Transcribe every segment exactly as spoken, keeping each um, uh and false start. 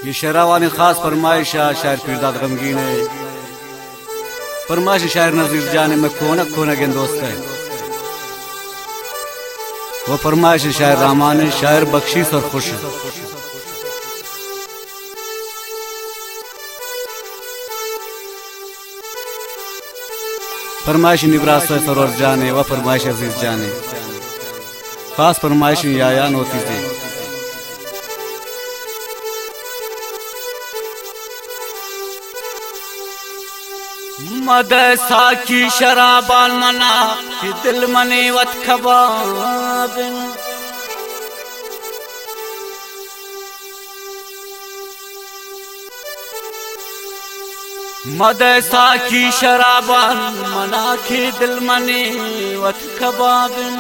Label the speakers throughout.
Speaker 1: ये शरावानी खास फरमाइश है, शायर पीरदाद गमगीन है। फरमाइश शायर नजीर जाने में कोना कोना के दोस्त है। वो फरमाइश शायर रहमान है, शायर बख्शीश और खुश है। फरमाइश निबरास सरोर जाने व फरमाइश अजीज जाने, खास फरमाइश यायान होती थी। मदसा की शराबान मना कि दिल मने वत खबाबिन, मदसा की शराबान मना कि दिल मने वत खबाबिन।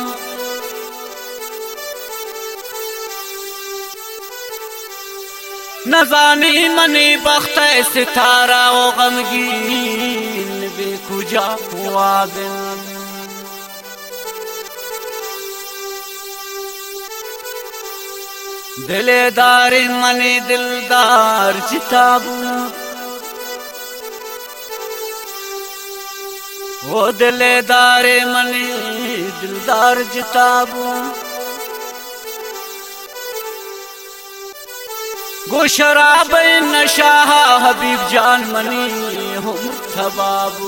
Speaker 1: नजानी मनी बख्त सितारा ओ गमगीन बेकुजा हुआ बिन, दिलेदार मनी दिलदार जिताबू, वो दिलेदार मनी दिलदार जिताबू। गो शराब नशा हबीब जान मनी हो मुर्तबाबू।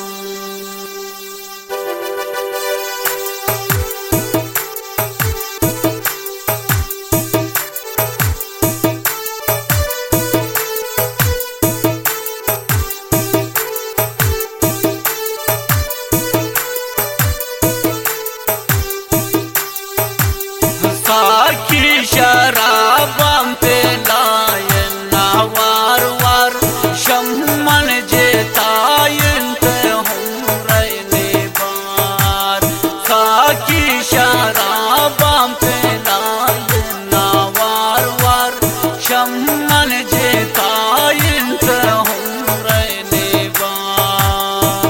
Speaker 1: साकी शराबम पे लायन ना वार वार शम्मन जेतायन ते हम रहने बार। साकी शराबम पे लायन ना वार वार शम्मन जेतायन ते हम रहने बार।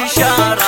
Speaker 2: इशारा